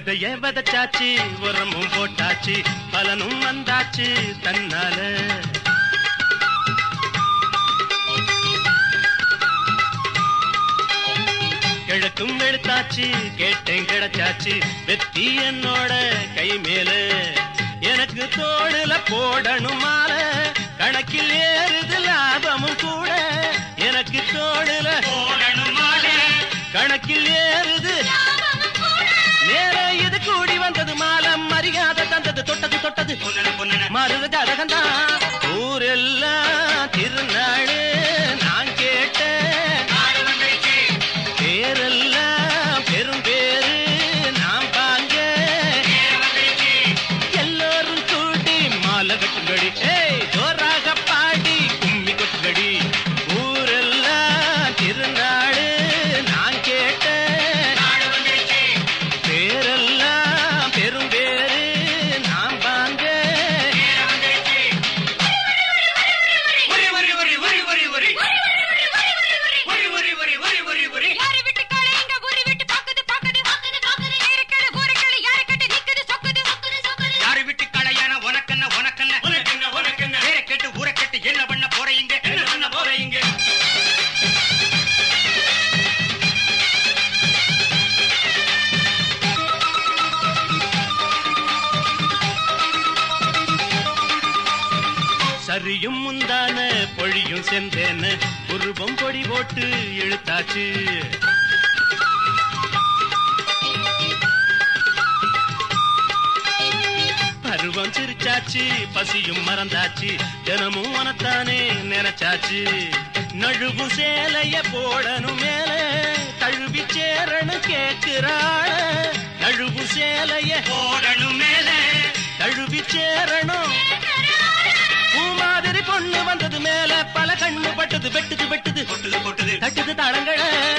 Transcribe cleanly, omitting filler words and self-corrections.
விதைய விதைச்சாச்சு உரமும் போட்டாச்சு பலனும் வந்தாச்சு தன்னால கிழக்கும் வெளுத்தாச்சு கேட்டேன் கிடைச்சாச்சு வெற்றி என்னோட கை மேல எனக்கு தோடுல போடணும் மால கணக்கில் ஏறுது லாபமும் கூட எனக்கு தோடுல போடணும் மால கணக்கில் ஏறுது நேர இது கூடி வந்தது மாலம் மரியாதை தந்தது தொட்டது தொட்டது மருது கதகந்தான் ஊரெல்லாம் திருநாடு நான் கேட்டேன் பேரெல்லாம் பெரும் பேரு நாம் பாங்க எல்லோரும் கூட்டி மாலை கட்டுங்கடி ஜோராக பாடி கும்மி கொட்டுங்கடி ஊரெல்லாம் திருநாடு நான் கேட்டேன் பேரெல்லாம் பெரும் பேரு நாம் பாங்க என்ன பண்ண போறீங்க என்ன பண்ண போறீங்க சரியும் முந்தான பொழியும் சென்றேன்னு உருவம் பொடி போட்டு இழுத்தாச்சு பருவம் சிரிச்சாச்சு பசியும் மறந்தாச்சு தினமும் மனத்தானே நினைச்சாச்சு நழுவும் சேலைய போடணும் மேல தழுவி சேரணும் கேட்கிறாள் நழுவும் சேலைய போடணும் மேல தழுவி சேரணும் பூமாதிரி பொண்ணு வந்தது மேல பல கண்ணு பட்டது வெட்டுது வெட்டுது கொட்டுது கொட்டுது தட்டுது தாளங்கள